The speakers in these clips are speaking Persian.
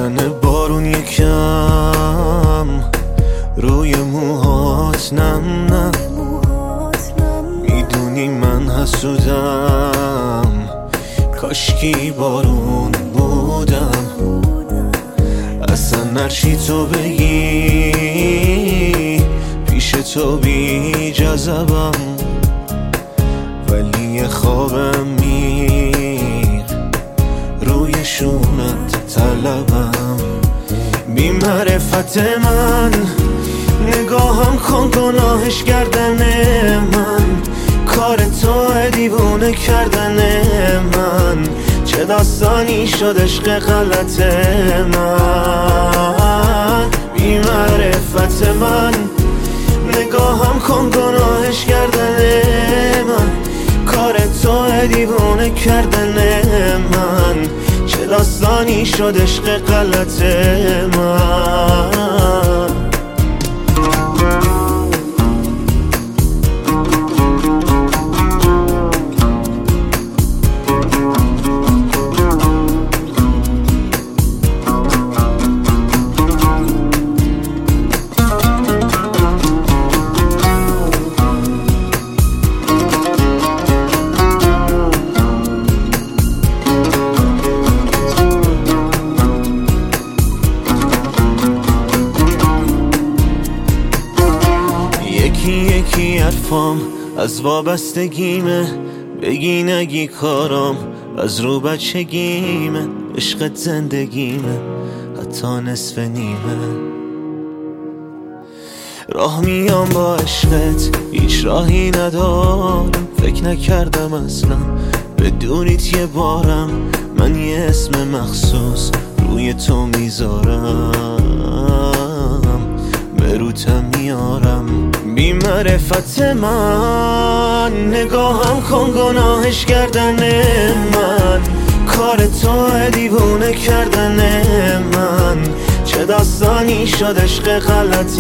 میزنه بارون یکم روی موهات، نم نم میدونی من حسودم، کاشکی بارون بودم. اصلا هرچی تو بگی پیش تو بی جذبم، ولی خوابم میر روی شونت طلبم. بی معرفت من نگاهم کن گناهش کردن من، کار تو دیوونه کردن من. چه داستانی شد عشق غلط من؟ بی معرفت من نگاهم کن گناهش کردن من، کار تو دیوونه کردن من. چه داستانی شد عشق غلط من؟ یکی حرفام از وابستگیمه، بگی نگی کارام از رو بچگیمه. عشقت زندگیمه حتی نصف نیمه. راه میام با عشقت هیچ راهی ندارم، فکر نکردم اصلا بدونیت یه بارم من یه اسم مخصوص روی تو میذارم، به روتم میارم. بی معرفت من نگاهم کن گناهش کردن من، کار تو دیوونه کردن من. چه داستانی شد عشق غلط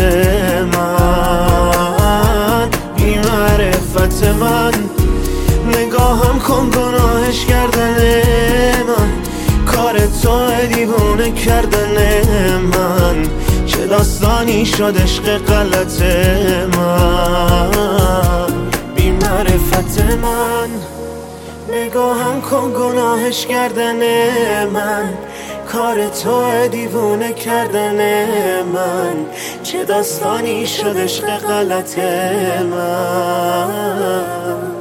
من؟ بی معرفت من نگاهم کن گناهش کردن من، کار تو دیوونه کردن من. چه داستانی شد عشق غلط من؟ بی معرفت من نگاهم کن گناهش کردن من، کار تو دیوونه کردن من. چه داستانی شد عشق غلط من؟